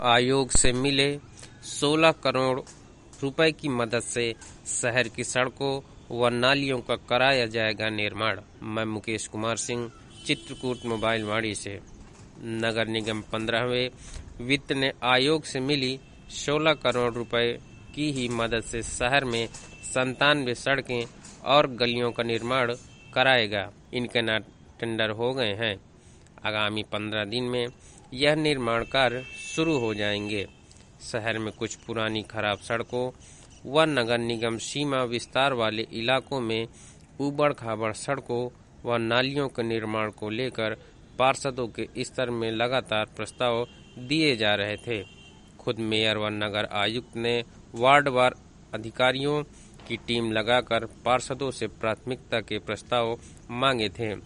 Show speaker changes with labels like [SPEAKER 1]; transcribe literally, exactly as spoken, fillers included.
[SPEAKER 1] आयोग से मिले सोलह करोड़ रुपए की मदद से शहर की सड़कों व नालियों का कराया जाएगा निर्माण। मैं मुकेश कुमार सिंह, चित्रकूट मोबाइल वाड़ी से। नगर निगम पंद्रहवें वित्त ने आयोग से मिली सोलह करोड़ रुपए की ही मदद से शहर में संतानवे सड़कें और गलियों का निर्माण कराएगा। इनके न टेंडर हो गए हैं। आगामी पंद्रह दिन में यह निर्माण कार्य शुरू हो जाएंगे। शहर में कुछ पुरानी खराब सड़कों व नगर निगम सीमा विस्तार वाले इलाकों में उबड़ खाबड़ सड़कों व नालियों के निर्माण को लेकर पार्षदों के स्तर में लगातार प्रस्ताव दिए जा रहे थे। खुद मेयर व नगर आयुक्त ने वार्डवार अधिकारियों की टीम लगाकर पार्षदों से प्राथमिकता के प्रस्ताव मांगे थे।